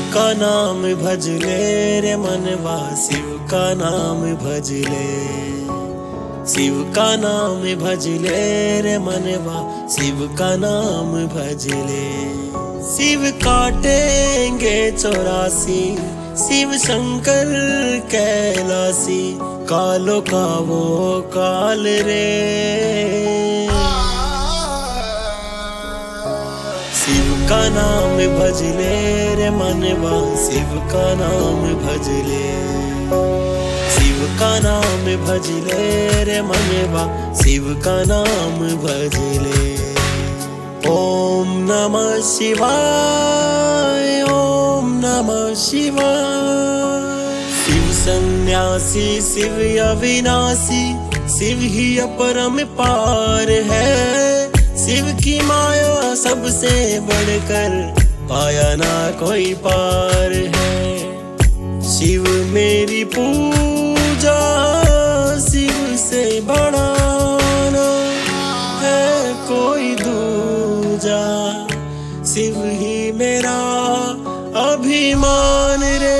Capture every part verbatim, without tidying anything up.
का नाम भज ले रे मनवा, शिव का नाम भज ले। शिव का नाम भज ले रे मनवा, शिव का नाम भज ले। शिव काटेंगे चौरासी, शिव शंकर कैलासी, कालो का वो काल रे। शिव का नाम भज ले रे मनवा, शिव का नाम भज ले। शिव का नाम भज ले रे मनवा, शिव का नाम भज ले। ओम नमः शिवाय, ओम नमः शिवाय। शिव सन्यासी, शिव अविनाशी, शिव ही अपरम पार है। शिव की माया सबसे बढ़कर, पाया ना कोई पार है। शिव मेरी पूजा, शिव से बढ़ाना है कोई दूजा। शिव ही मेरा अभिमान रे।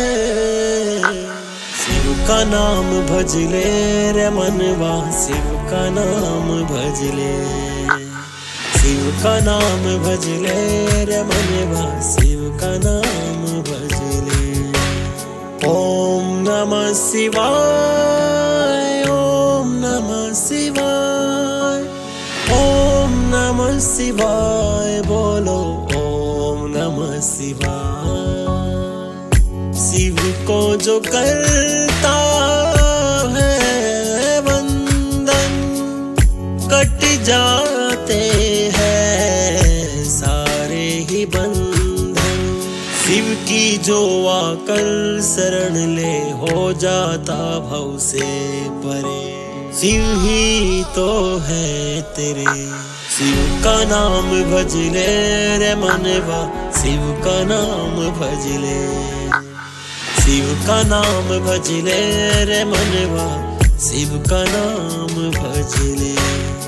शिव का नाम भज ले रे मनवा, शिव का नाम भज ले। शिव का नाम भज ले रे मनवा, शिव का नाम भज ले। ओम नमः शिवाय, ओम नमः शिवाय, ओम नमः शिवाय। बोलो ओम नमः शिवाय। शिव को जो करता है वंदन, कट जाते हैं सारे ही बंधन। शिव की जो आकर शरण ले, हो जाता भव से परे। शिव ही तो है तेरे। शिव का नाम भज ले रे मनवा, शिव का नाम भज ले। शिव का नाम भज ले रे मनवा, शिव का नाम भज ले।